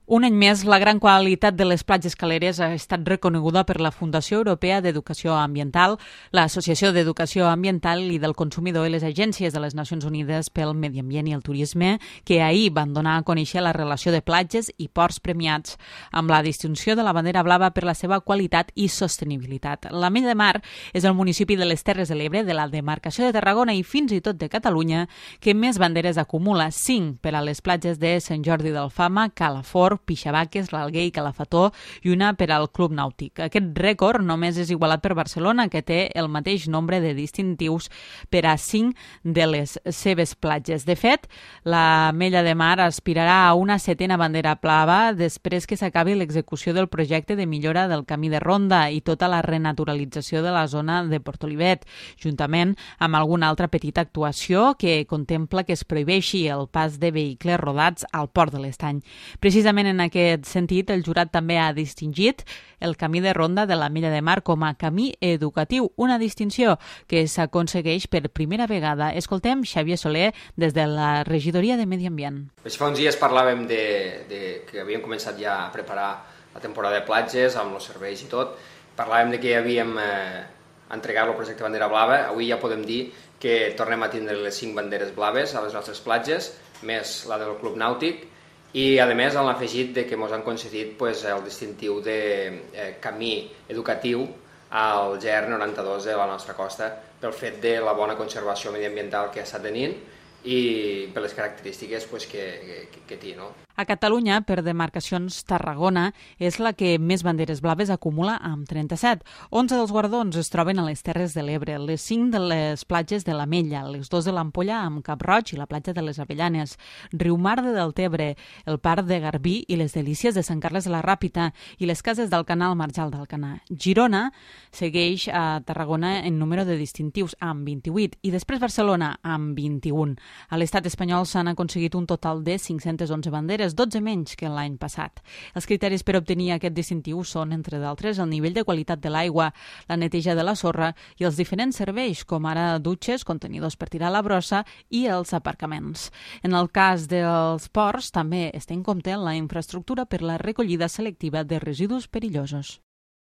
Un any més, la gran qualitat de les platges caleres ha estat reconeguda per la Fundació Europea d'Educació Ambiental, l'Associació d'Educació Ambiental i del Consumidor i les agències de les Nacions Unides pel Medi Ambient i el Turisme, que ahir van donar a conèixer la relació de platges i ports premiats amb la distinció de la bandera blava per la seva qualitat i sostenibilitat. L'Ametlla de Mar és el municipi de les Terres de l'Ebre, de la demarcació de Tarragona i fins i tot de Catalunya que més banderes acumula, 5 per a les platges de Sant Jordi d'Alfama, Calafort, Pixabaques, l'Alguer i Calafató i una per al Club Nàutic. Aquest rècord només és igualat per Barcelona, que té el mateix nombre de distintius per a 5 de les seves platges. De fet, l'Ametlla de Mar aspirarà a una 7a bandera blava després que s'acabi l'execució del projecte de millora del camí de ronda i tota la renaturalització de la zona de Portolivet, juntament amb alguna altra petita actuació que contempla que es prohibeixi el pas de vehicles rodats al Port de l'Estany. Precisament en aquest sentit, el jurat també ha distingit el camí de ronda de l'Ametlla de Mar com a camí educatiu, una distinció que s'aconsegueix per primera vegada. Escoltem Xavier Soler des de la Regidoria de Medi Ambient. Fa uns dies parlàvem que havíem començat ja a preparar la temporada de platges amb els serveis i tot. Parlàvem de que havíem entregat el projecte Bandera Blava. Avui ja podem dir que tornem a tindre les 5 banderes blaves a les nostres platges, més la del Club Nàutic, i a més han afegit que ens han concedit el distintiu de camí educatiu al GR92 de la nostra costa pel fet de la bona conservació mediambiental que està tenint i per les característiques que té, no? A Catalunya, per demarcacions, Tarragona és la que més banderes blaves acumula amb 37. 11 dels guardons es troben a les Terres de l'Ebre, les 5 de les platges de l'Ametlla, les 2 de l'Ampolla amb Cap Roig i la platja de les Avellanes, Riumar de Deltebre, el Parc de Garbí i les Delícies de Sant Carles de la Ràpita i les cases d'Alcanar al Marjal d'Alcanar. Girona segueix a Tarragona en número de distintius amb 28 i després Barcelona amb 21. A l'estat espanyol s'han aconseguit un total de 511 banderes, 12 menys que l'any passat. Els criteris per obtenir aquest distintiu són, entre d'altres, el nivell de qualitat de l'aigua, la neteja de la sorra i els diferents serveis, com ara dutxes, contenidors per tirar la brossa i els aparcaments. En el cas dels ports, també es té en compte la infraestructura per la recollida selectiva de residus perillosos.